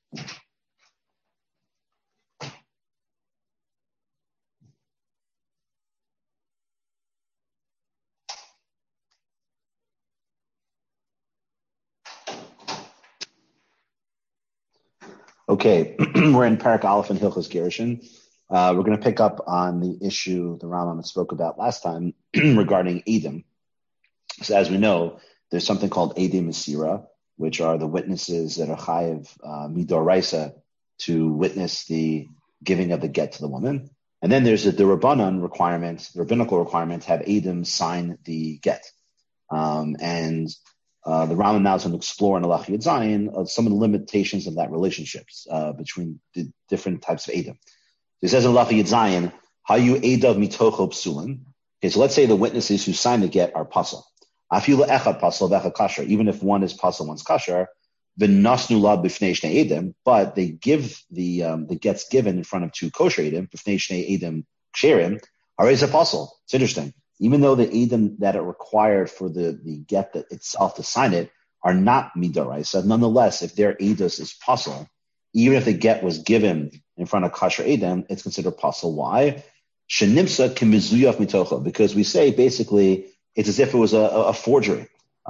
Okay, we're in Parak Aleph and Hilchos Gerushin. We're going to pick up on the issue the Rambam spoke about last time regarding Edom. So as we know, there's something called Edom Masira, which are the witnesses that are chayiv midoraisa to witness the giving of the get to the woman. And then there's the Rabbanan requirement, the rabbinical requirement to have Edom sign the get. The Rambam now is going to explore in Alach Yud Zayin some of the limitations of that relationships between the different types of Edom. So it says in Alach Yud Zayin, Hayu Edav mitocho psulin. Okay, so let's say the witnesses who sign the get are pasal. Afilu echad pasal v'echad kasher. Even if one is pasal, one's kasher. V'nasnu la b'fnei shnei Edom, but they give the gets given in front of two kosher Edom, b'fnei shnei Edom ksherim. Harei pasal. It's interesting. Even though the Edom that are required for the get that itself to sign it are not midoraisa, nonetheless, if their edus is pasal, even if the get was given in front of kasher Edom, it's considered pasal. Why? Shenimsa kimizuyaf mitocha, because we say basically it's as if it was a forgery.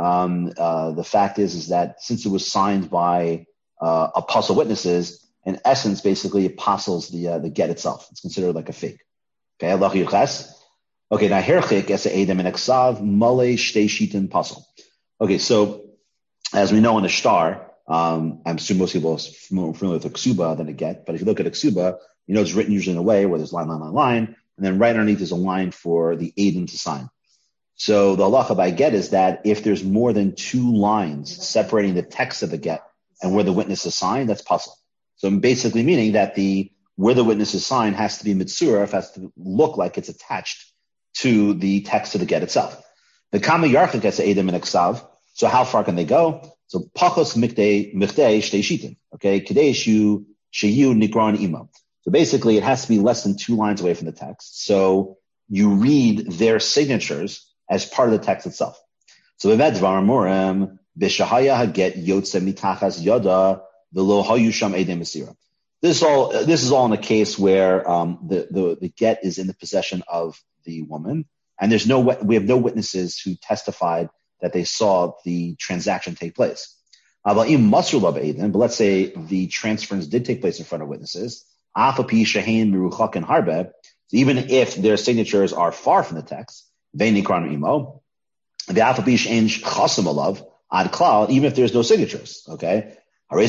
The fact is that since it was signed by apostle witnesses, in essence, basically it apostles the get itself. It's considered like a fake. Okay, Allah Yuches. Okay, now herchik as a Edom and Eksav male shtei shitin pasal. Okay, so as we know in the shtar, I'm assuming most people are familiar with a ksuba than a get, but if you look at a ksuba, you know it's written usually in a way where there's line, and then right underneath is a line for the Edom to sign. So the halacha by get is that if there's more than two lines separating the text of the get and where the witness is signed, that's pasal. So basically meaning that where the witness is signed has to be mitzurah, has to look like it's attached to the text of the get itself. The kama yarchik as Edom and Eksav. So how far can they go? So pachos michtei shtei shitin. Okay, kadeshu sheyu nikron imo. So basically, it has to be less than two lines away from the text. So you read their signatures as part of the text itself. So v'ved dvarim morem b'shahaya haget yotze mitachas yada v'lo hayu sham Edom masira. This is all in a case where the get is in the possession of the woman, and we have no witnesses who testified that they saw the transaction take place. But let's say the transference did take place in front of witnesses. So even if their signatures are far from the text, even if there's no signatures, okay? So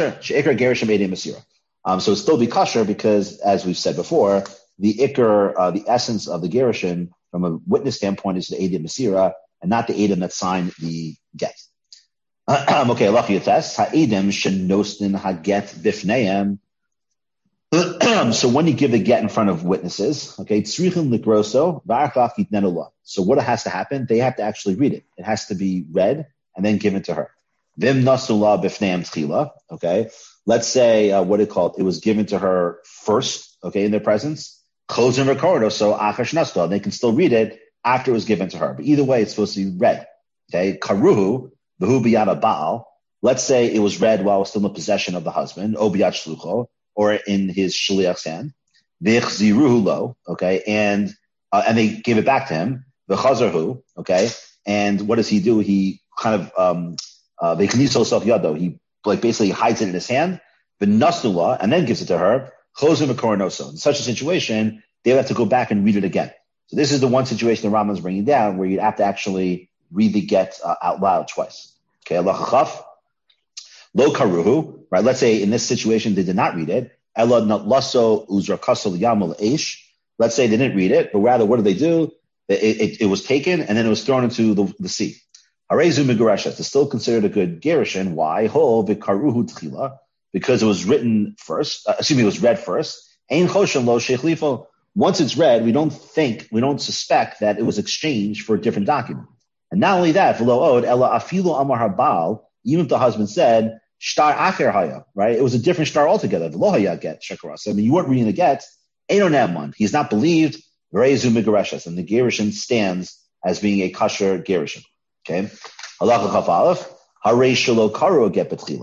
it'll still be kosher because, as we've said before, the ikr, the essence of the gerushin from a witness standpoint is the Edom Masira and not the Edom that signed the get. Okay, Allah Yates, ha'edem shenostin haget bifneim. So when you give the get in front of witnesses, okay, tzrichim ligroso v'achach yitnenula. So what has to happen? They have to actually read it. It has to be read and then given to her. Vim nasula bifneim tchila. Okay, let's say it was given to her first, okay, in their presence. Close and record, so achash nasla. They can still read it after it was given to her. But either way, it's supposed to be read. Okay, karuhu v'hu biyad baal. Let's say it was read while it was still in the possession of the husband, o biyad shlucho, or in his shliach's hand. V'chziruhu lo. Okay, and they gave it back to him. V'chazarhu. Okay, and what does he do? He kind of v'kniso sof yado. He basically hides it in his hand. V'nasnula, and then gives it to her. In such a situation, they would have to go back and read it again. So this is the one situation the Rambam is bringing down where you'd have to actually read the get out loud twice. Okay, Allah chachaf, lo karuhu, right? Let's say in this situation they did not read it. Ela natlaso uzrakaso yamul eish. Let's say they didn't read it, but rather what did they do? It was taken and then it was thrown into the sea. Harezu migarashes. It's still considered a good gerushin. Why? Ho v'karuhu tchila. Because it was written first, it was read first. Ein choshen lo sheichlifo. Once it's read, we don't suspect that it was exchanged for a different document. And not only that, v'lo od ela afilu amar habal, even if the husband said, shtar acher haya, right? It was a different shtar altogether. V'lo haya get shakaras. I mean, you weren't reading the get. Ein onaman. He's not believed. V'reizu migarashes. And the gerushin stands as being a kasher gerushin. Okay? Halacha chaf aleph. Harei shelo karu get betchila.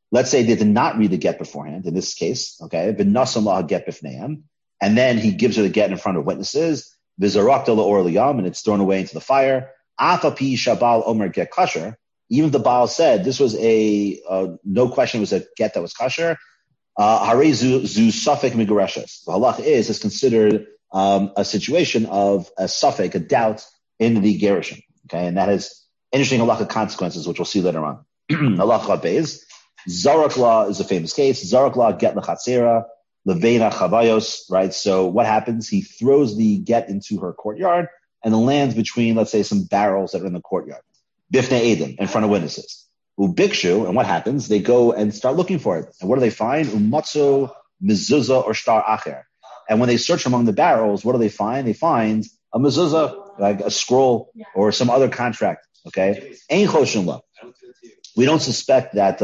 let's say they did not read the get beforehand, in this case, okay, v'nasam get b'fneim, and then he gives her the get in front of witnesses, v'zarakta la'or liyam, and it's thrown away into the fire. Afapi shabal omer get kasher. Even if the Baal said this was no question, it was a get that was kasher. Harei zu safek migareshes. The halach is considered a situation of a safek, a doubt in the gerushin. Okay, and that has interesting halacha consequences, which we'll see later on. Halacha beis. Zarak law is a famous case. Zarak law get lechatzera, levena chavayos, right? So what happens? He throws the get into her courtyard and it lands between, let's say, some barrels that are in the courtyard. Bifnei edim, in front of witnesses. Ubikshu, and what happens? They go and start looking for it. And what do they find? Umatzo, mezuzah, or shtar acher. And when they search among the barrels, what do they find? They find a mezuzah, like a scroll or some other contract. Okay? Ein choshen lo. We don't suspect that,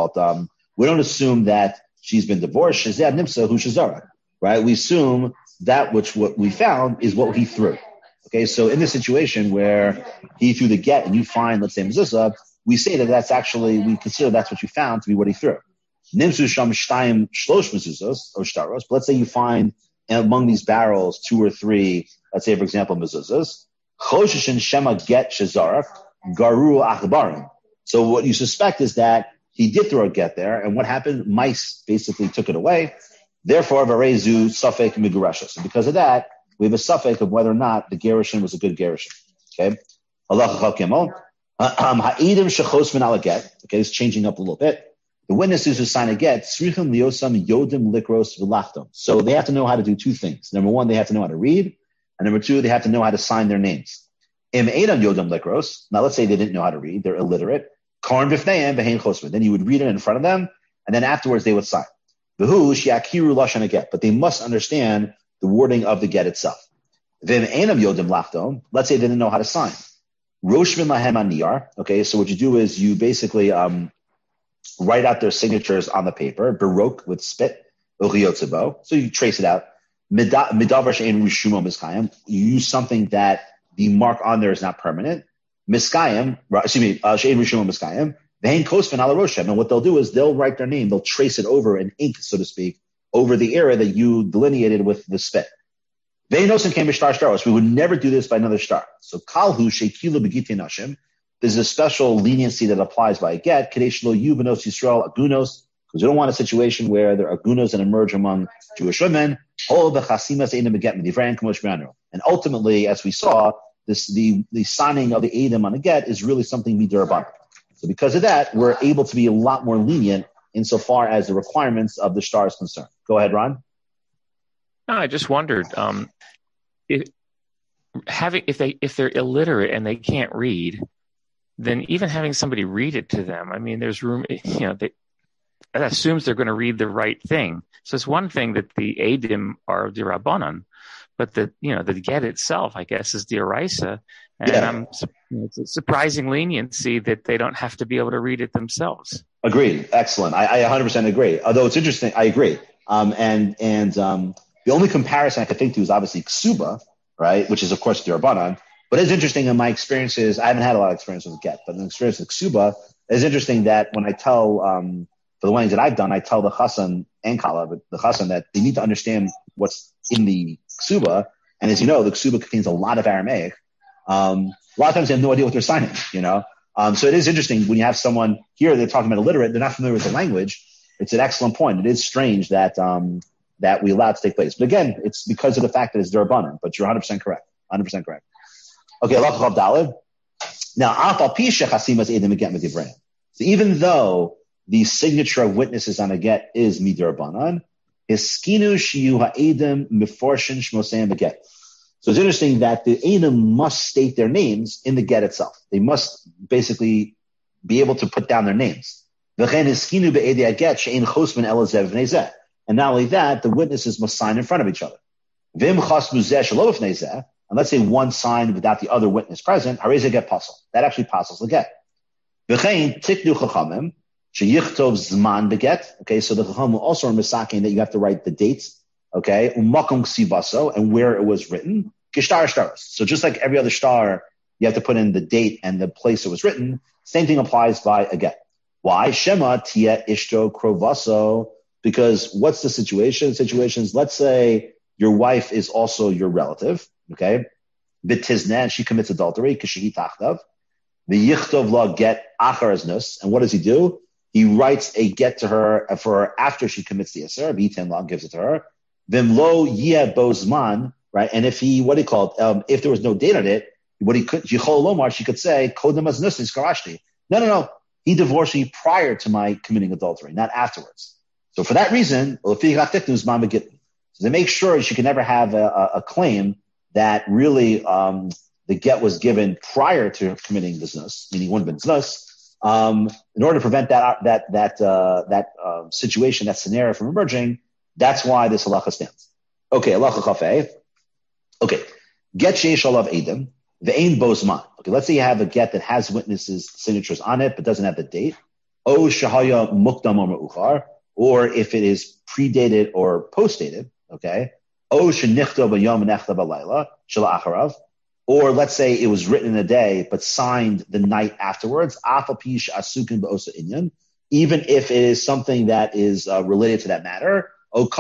we don't assume that she's been divorced. Shezeh nimsa hu shezara, right? We assume that what we found is what he threw. Okay, so in this situation where he threw the get and you find, let's say, mezuzah, we say that that's actually, we consider that's what you found to be what he threw. Nimsu sham shtayim shlosh mezuzos or shtaros. But let's say you find among these barrels 2 or 3, let's say, for example, mezuzahs. Choshishin shema get shezarak garu achbarim. So what you suspect is that he did throw a get there, and what happened? Mice basically took it away. Therefore, varezu safek migurashos. And because of that, we have a suffix of whether or not the gerushin was a good gerushin. Okay? Halacha chakimon. Ha'idim shechos min ala get. Okay, it's changing up a little bit. The witnesses who sign a get, tzrichim liosam yodim likros v'lachtom. So they have to know how to do 2 things. Number 1, they have to know how to read. And number 2, they have to know how to sign their names. Im eidam yodim likros. Now let's say they didn't know how to read. They're illiterate. Karn b'fneihem v'hein chosvin. Then you would read it in front of them, and then afterwards they would sign. V'hu shiakiru lashon a get. But they must understand the wording of the get itself. Vim enam yodim lachtom. Let's say they didn't know how to sign. Roshvin lahem aniyar. Okay, so what you do is you basically write out their signatures on the paper, baroque with spit, uchiyotzibo. So you trace it out. Midavar she'en rishumo miskayim. You use something that the mark on there is not permanent. Miskayim, she'en rishumo miskayim. Vein kosvin ala roshem. And what they'll do is they'll write their name. They'll trace it over in ink, so to speak, over the area that you delineated with the spit. Veinosin came shtar staros. We would never do this by another star. So kalhu shekilu begiti nashim. There's a special leniency that applies by a get. Kadesh lo yubenos Yisrael agunos, because we don't want a situation where there are agunos that emerge among Jewish women. And ultimately, as we saw, the signing of the Eidim on a get is really something midrabanan. So because of that, we're able to be a lot more lenient insofar as the requirements of the shtar is concerned. Go ahead, Ron. No, I just wondered if they're illiterate and they can't read, then even having somebody read it to them, I mean, there's room. That assumes they're going to read the right thing. So it's one thing that the Eidim are D'Rabbanan, but the get itself, I guess, is D'Oraisa. And it's a surprising leniency that they don't have to be able to read it themselves. Agreed. Excellent. I 100% agree. Although it's interesting, I agree. The only comparison I could think to is obviously Ksuba, right? Which is, of course, D'Rabbanan. But it's interesting in my experiences, I haven't had a lot of experience with get, but in the experience with Ksuba, it's interesting that when I tell, for the weddings that I've done, I tell the Chassan and Kala, but the Chassan, that they need to understand what's in the Ksuba. And as you know, the Ksuba contains a lot of Aramaic. A lot of times they have no idea what they're signing, So it is interesting when you have someone here, they're talking about illiterate, they're not familiar with the language. It's an excellent point. It is strange that we allow it to take place. But again, it's because of the fact that it's D'Rabbanan, but you're 100% correct. 100% correct. Okay, Halacha Daled. Now, Afal Pisha Chasimas Eidim Get Medivrein. So even though the signature of witnesses on a get is Midrabanan, Hiskinu Shiyu Ha'edim Meforshin Shmoseim Beget. So it's interesting that the Eidim must state their names in the get itself. They must basically be able to put down their names. V'chen Hiskinu Be'edei Get She'ein Chosman Elazev V'nezeh. And not only that, the witnesses must sign in front of each other. Vim Chasmu Zeh Shelo V'nezeh. And let's say one signed without the other witness present, hareze get pasul. That actually passes the get. V'chein tiknu chachamim sheyichtov zman beget. Okay, so the chacham will also are misaking that you have to write the dates. Okay, umakom ksivaso, and where it was written. Gishtar shtaros. So just like every other star, you have to put in the date and the place it was written. Same thing applies by a get. Why? Shema tia ishto krovaso. Because what's the situation? The situation is, let's say your wife is also your relative, okay? Bitizna, and she commits adultery, kashihi tachtav. The yichtov la get achar aznus. And what does he do? He writes a get to her for her after she commits the iser. V'iten la gives it to her. Vim lo yeh bozman, right? And if he, what do you call it? If there was no date on it, what he could, Yichol Lomar, she could say, kodem aznus is karashti. No. He divorced me prior to my committing adultery, not afterwards. So for that reason, so they make sure she can never have a claim that really the get was given prior to committing the znus, meaning one been znus. In order to prevent that situation, that scenario from emerging, that's why this halacha stands. Okay, halacha chafei. Okay, get sheish alav edim ve'ein bozman. Okay, let's say you have a get that has witnesses' signatures on it but doesn't have the date. O shahaya mukdam or meuchar. Or if it is predated or postdated, okay? Or let's say it was written in a day but signed the night afterwards. Even if it is something that is related to that matter. Or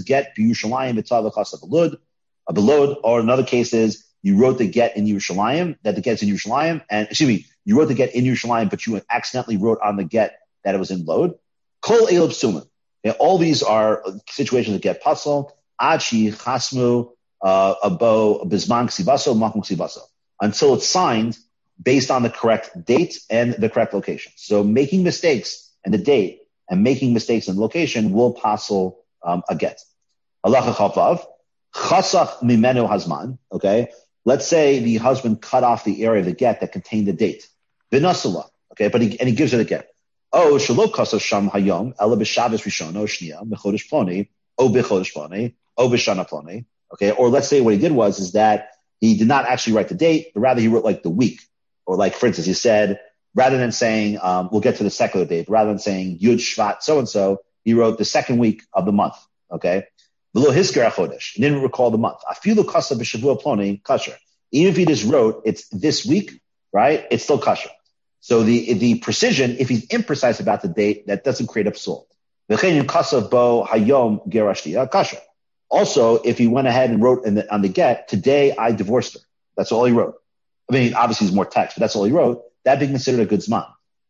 another case is you wrote the get in Yerushalayim, that the get's in Yerushalayim, and you wrote the get in Yerushalayim, but you accidentally wrote on the get that it was in Lod. Kol elab suman. All these are situations that get puzzle. Achi chasmu abo bisman ksibaso makum ksibaso, until it's signed based on the correct date and the correct location. So making mistakes in the date and making mistakes in the location will puzzle a get. Halacha chavav chasach mimenu hazman. Okay, let's say the husband cut off the area of the get that contained the date. Vinasula. Okay, but he gives her the get. Oh, shelo kasav sham hayom ela b'shabbos rishon o shniya b'chodesh ploni o b'chodesh ploni o b'shana ploni. Okay, or let's say what he did is that he did not actually write the date, but rather he wrote like the week, or like for instance he said rather than saying we'll get to the secular date, rather than saying Yud Shvat so and so, he wrote the second week of the month. Okay, below hisker chodesh, he didn't recall the month. Afilu kasav b'shavua ploni kasher. Even if he just wrote it's this week, right? It's still kasher. So the precision, if he's imprecise about the date, that doesn't create a psul. Also, if he went ahead and wrote on the get, today I divorced her. That's all he wrote. I mean, obviously there's more text, but that's all he wrote. That'd be considered a good zman.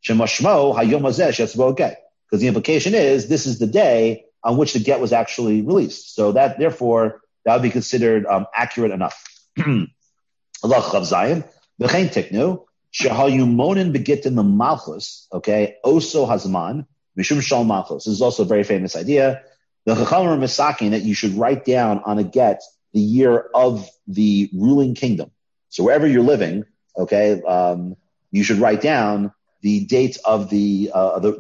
Because the implication is this is the day on which the get was actually released. So that, therefore, that would be considered accurate enough. Allah chav zayin. V'chein tiknu. Shehayumonin begitin the malchus, okay, oso hazman, mishum shal malchus. This is also a very famous idea. The Chachamim are misaking that you should write down on a get the year of the ruling kingdom. So wherever you're living, okay, you should write down the date of the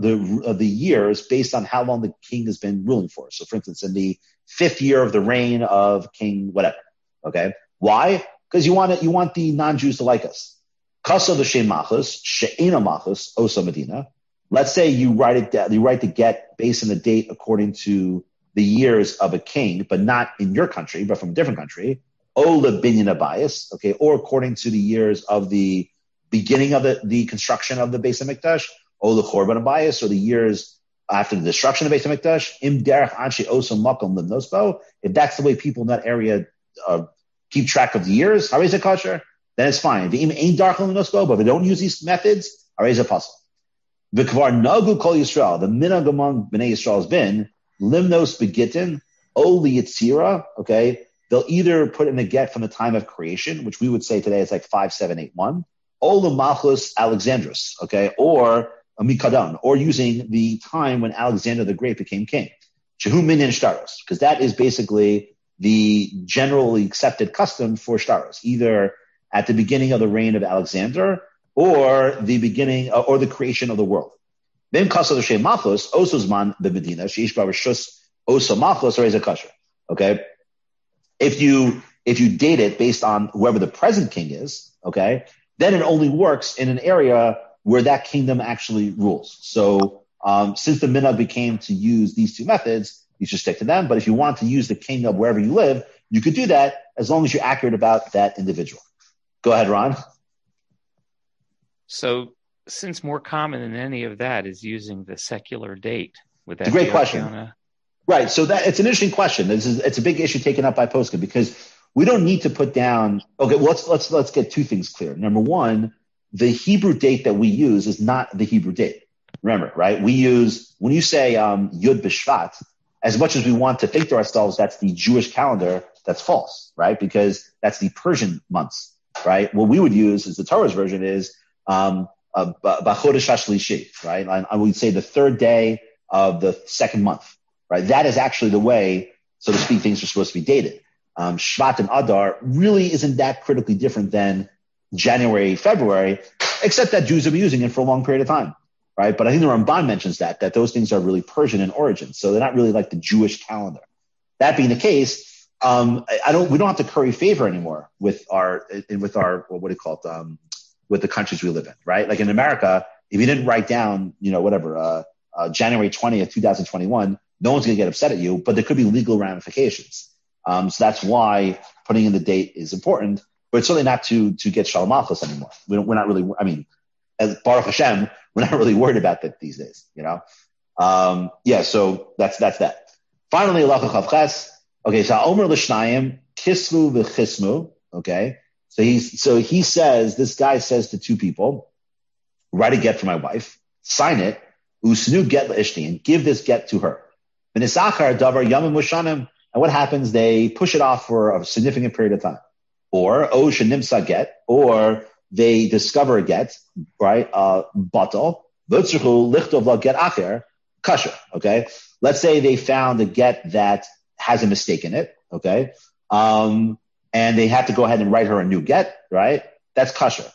years based on how long the king has been ruling for. So for instance, in the 5th year of the reign of King whatever, okay. Why? Because you want the non-Jews to like us. Kasa v'shem machus, she'ena machus, osa medina. Let's say you write it down, you write the get based on the date according to the years of a king, but not in your country, but from a different country. O lebinyan abayis, okay, or according to the years of the beginning of the construction of the Beis HaMikdash, O lechorban abayis, or the years after the destruction of the Beis HaMikdash. Im derech anshe osa makom lemnosbo. If that's the way people in that area keep track of the years, how is it kosher? Then it's fine. But if they don't use these methods, arayz apostle. V'kvar nagu kol Yisrael. The minhag among Bnei Yisrael has been limnos begitin o liyitzira. Okay, they'll either put in a get from the time of creation, which we would say today is like 5781, o lemalchus Alexandrus. Okay, or a mikadon, or using the time when Alexander the Great became king. Shehu minyan shtaros, because that is basically the generally accepted custom for shtaros, either at the beginning of the reign of Alexander, or the beginning, or the creation of the world. Then kasher l'shem machos osozman b'medina sheish b'rishus oso machos or eza kasher. Okay, if you date it based on whoever the present king is, okay, then it only works in an area where that kingdom actually rules. So since the minhag became to use these two methods, you should stick to them. But if you want to use the king of wherever you live, you could do that as long as you're accurate about that individual. Go ahead, Ron. So since more common than any of that is using the secular date, would that It's a great be question. okay on a... Right. So that it's an interesting question. It's a big issue taken up by Posca because we don't need to put down. Okay, well, let's get two things clear. Number one, the Hebrew date that we use is not the Hebrew date. Remember, right? We use when you say Yud B'Shvat, as much as we want to think to ourselves that's the Jewish calendar, that's false, right? Because that's the Persian months, right? What we would use is the Torah's version is B'Chodesh HaShlishi, right? And we'd say the third day of the second month. Right, that is actually the way, so to speak, things are supposed to be dated. Shvat and Adar really isn't that critically different than January, February, except that Jews have been using it for a long period of time, right? But I think the Ramban mentions that those things are really Persian in origin, so they're not really like the Jewish calendar. That being the case, we don't have to curry favor anymore with our with the countries we live in, right? Like in America, if you didn't write down, January 20th, 2021. No one's going to get upset at you, but there could be legal ramifications. So that's why putting in the date is important, but it's certainly not to get Shalom Malchus anymore. We're not really, as Baruch Hashem, we're not really worried about that these days, so that's that. Finally, Halacha Chav Ches. Okay, so Omer L'Shnayim, Kisvu V'Chismu, okay? So he says, this guy says to two people, write a get for my wife, sign it, Usnu get L'Ishti, and give this get to her. And what happens? They push it off for a significant period of time. Or Shenimsa get, or they discover a get, right? Batal, Lichtov get acher, kasher. Okay. Let's say they found a get that has a mistake in it. Okay. And they had to go ahead and write her a new get, right? That's kasher.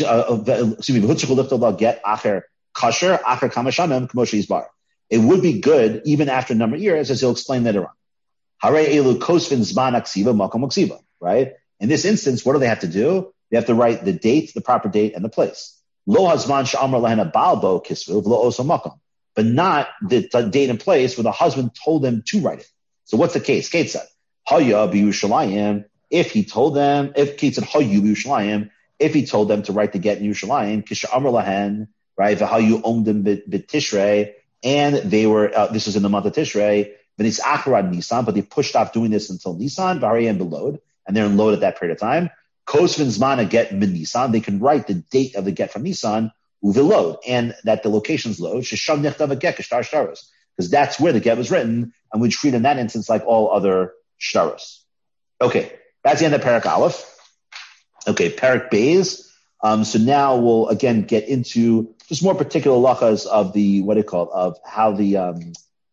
Lichtov get acher, kasher, acher kamashanim, k'moshe yisbar. It would be good even after a number of years, as he'll explain later on. Hare elu kosvin zman aksiva makom aksiva, right? In this instance, what do they have to do? They have to write the date, the proper date, and the place. Lo hazman she'amar lahen balbo kisvu v'lo oso makom, but not the date and place where the husband told them to write it. So what's the case? Kate said, Haya b'Yushalayim. If he told them, Kate said Hayu b'Yushalayim, if he told them to write the get in Yerushalayim, kishamar lahen, right? V'hayu omdim b'tishrei. And they were, this was in the month of Tishrei, V'nis Acharad Nisan, but they pushed off doing this until Nisan, Bari and Belod, and they're in Lod at that period of time. Kosvin Zman get min Nisan, they can write the date of the get from Nisan, Uvilod, and that the location's Lod, Shesham Nechtav a get, Kishtar Shtaros, because that's where the get was written, and we treat in that instance like all other Shtaros. Okay, that's the end of Parak Aleph. Okay, Parak Beis. So now we'll again get into just more particular halachas of the of how the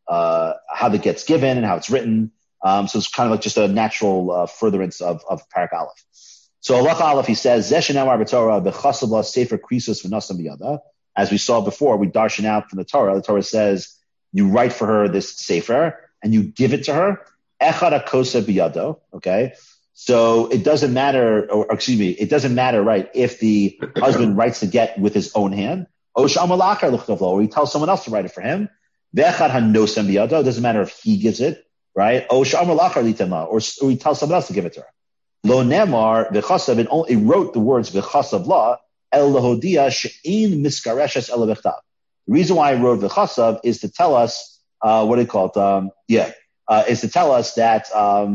get's given and how it's written. So it's kind of like just a natural furtherance of Parak Aleph. So halacha Aleph, he says, Zeshenamar b'Torah b'chasavla sefer krisos v'nasam b'yada. As we saw before, we darshan out from the Torah. The Torah says you write for her this sefer and you give it to her. Echad hakosa b'yado. Okay. So it doesn't matter, it doesn't matter, right, if the husband writes the get with his own hand, or he tells someone else to write it for him. It doesn't matter if he gives it, right? Or he tells someone else to give it to her. Lo nemar v'chasav, it wrote the words v'chasav la el lahodia she'in miskareshes el v'chtav. The reason why I wrote v'chasav is to tell us, is to tell us that,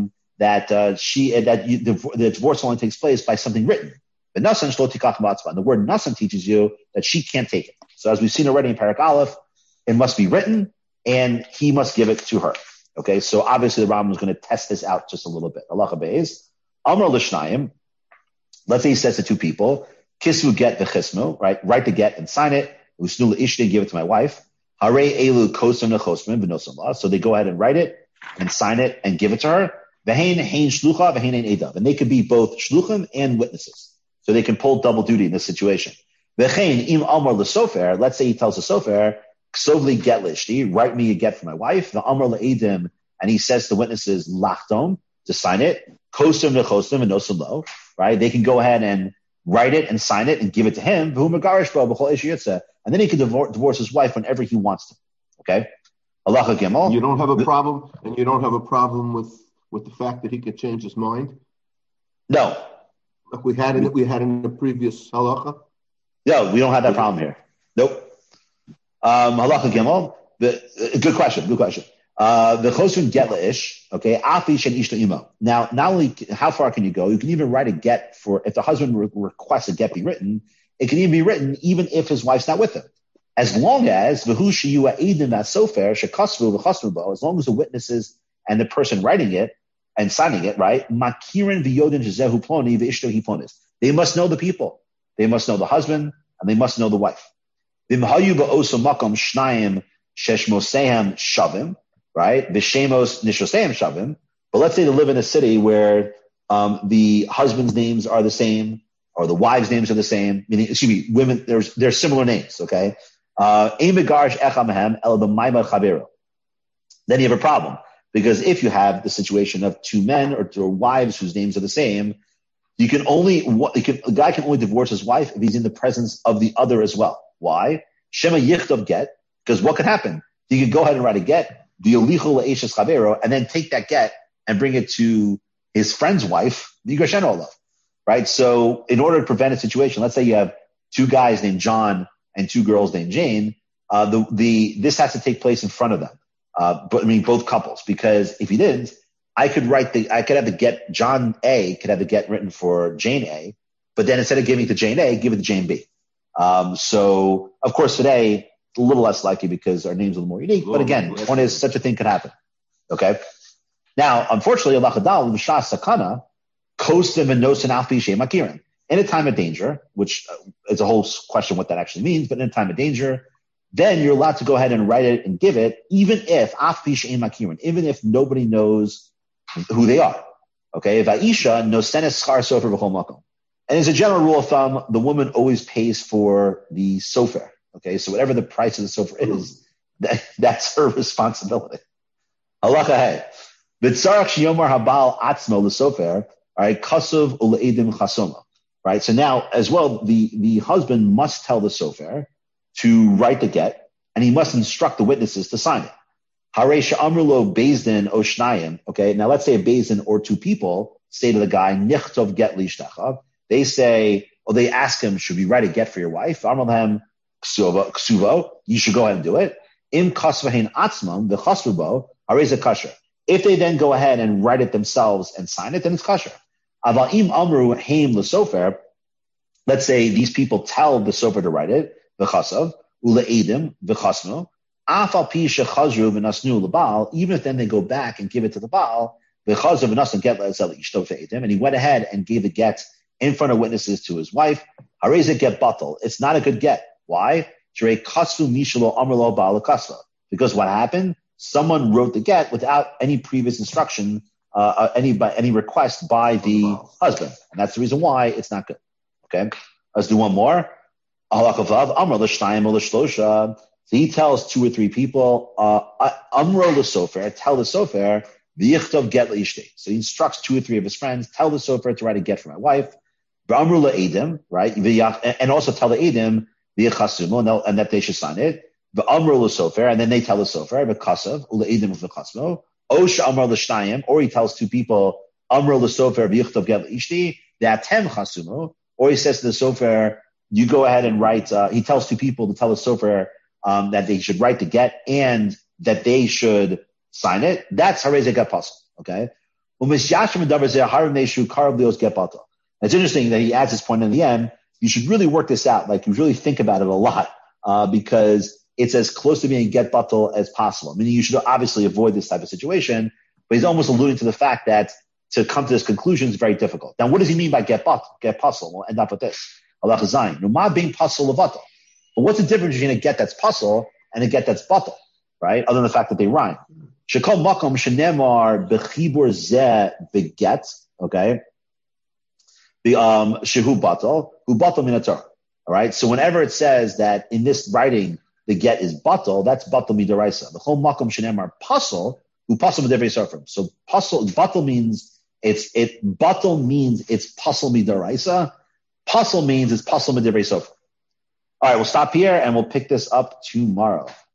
the divorce only takes place by something written. The nasan shlo tikach matzman. The word nasan teaches you that she can't take it. So as we've seen already in Parak Aleph, it must be written and he must give it to her. Okay, so obviously the Rambam is going to test this out just a little bit. Halacha beis, Amar l'shnayim. Let's say he says to two people, Kisvu get v'chismu, right? Write the get and sign it. Usnu l'ishti, give it to my wife. Hare elu kosim nechosmin v'nosam la. So they go ahead and write it and sign it and give it to her. V'hein shlucha v'hein edav. And they could be both shluchim and witnesses. So they can pull double duty in this situation. V'chein im amar l'sofer. Let's say he tells the sofer, ksovli get lishti, write me a get for my wife. The amar l'edim, and he says to witnesses lachtom, to sign it. Kosim nechosmin v'nosam lo. Right? They can go ahead and write it and sign it and give it to him. And then he can divorce his wife whenever he wants to. Okay? Halacha Gimel. You don't have a problem, and you don't have a problem with the fact that he could change his mind? No. Like we had in the previous halacha? No, we don't have that problem here. Nope. Halacha Gimel. Good question. The chosun get leish, okay, afi shen ishto imo. Now, not only how far can you go, you can even write a get for, if the husband requests a get be written, it can even be written even if his wife's not with him. As long as, as long as the witnesses and the person writing it and signing it, right, they must know the people. They must know the husband and they must know the wife. Right? V'shemos nishoseim shavim. But let's say they live in a city where the husband's names are the same, or the wives' names are the same. Meaning, women. There's similar names. Okay. Then you have a problem, because if you have the situation of two men or two wives whose names are the same, a guy can only divorce his wife if he's in the presence of the other as well. Why? Shema yichtov get, because what could happen? You could go ahead and write a get, and then take that get and bring it to his friend's wife, right? So in order to prevent a situation, let's say you have two guys named John and two girls named Jane, this has to take place in front of them. Both couples, because if you didn't, I could have the get, John A could have the get written for Jane A, but then instead of giving it to Jane A, give it to Jane B. So of course today, a little less likely because our names are a little more unique. But again, one is such a thing could happen. Okay. Now, unfortunately, in a time of danger, which is a whole question what that actually means, but in a time of danger, then you're allowed to go ahead and write it and give it, even if nobody knows who they are. Okay. And as a general rule of thumb, the woman always pays for the sofer. Okay, so whatever the price of the sofer is, that's her responsibility. Halacha hey. V'tzarach sheyomar habal atzmo l'sofer, right, kasav u'le'edim chasoma. Right, so now, as well, the husband must tell the sofer to write the get, and he must instruct the witnesses to sign it. Harei she'amru lo bezdin o shnayim. Okay, now let's say a bezdin or two people say to the guy, nichtov get lishtachah. They say, they ask him, should we write a get for your wife? Amar lahem, ksuvo, you should go ahead and do it. Im kasvahin atzmam, the chasvubo, areza kasher. If they then go ahead and write it themselves and sign it, then it's kasher. Aval im amru heim l'sofer, let's say these people tell the sofer to write it, v'chasav, ule'edim, v'chasnu, afal pi shechazru v'nasnu l'baal, even if then they go back and give it to the Baal, v'chazav v'nasnu get le'ezel ishto ve'edim, and he went ahead and gave the get in front of witnesses to his wife, hareza get batal. It's not a good get. Why? Because what happened? Someone wrote the get without any previous instruction, any request by the husband, and that's the reason why it's not good. Okay, let's do one more. So he tells two or three people, Amro l'sofer, tell the sofer, v'yichtov get l'ishtei. So he instructs two or three of his friends, tell the sofer to write a get for my wife. V'amru l'edim, right, and also tell the edim, and that they should sign it. The Amr l'sofer, and then they tell the sofer, v'kasav, u'le'edim v'chasmo. Osha Amr l'shnayim, or he tells two people, Amr l'sofer v'yichtov get l'ishti, v'atem chasumo, or he says to the sofer, you go ahead and write, he tells two people to tell the sofer that they should write the get and that they should sign it. That's harezeh get pasul, okay? It's interesting that he adds this point in the end. You should really work this out. Like, you really think about it a lot, because it's as close to being get batal as possible. Meaning you should obviously avoid this type of situation, but he's almost alluding to the fact that to come to this conclusion is very difficult. Now, what does he mean by get batal? Get pasul? We'll end up with this. Allah Chazayin. Numa being pasul levatal. But what's the difference between a get that's pasul and a get that's batal, right? Other than the fact that they rhyme. Shekol makom shenemar bechibur zeh beget, okay? The shehu batal, hu batal min haTorah. All right. So whenever it says that in this writing the get is batal, that's batal midaraisa. The whole makom shenemar pasul, hu pasul midavrei sofrim. So batal means it's pasul midaraisa. Pasul means it's pasul midavrei sofrim. All right, we'll stop here and we'll pick this up tomorrow.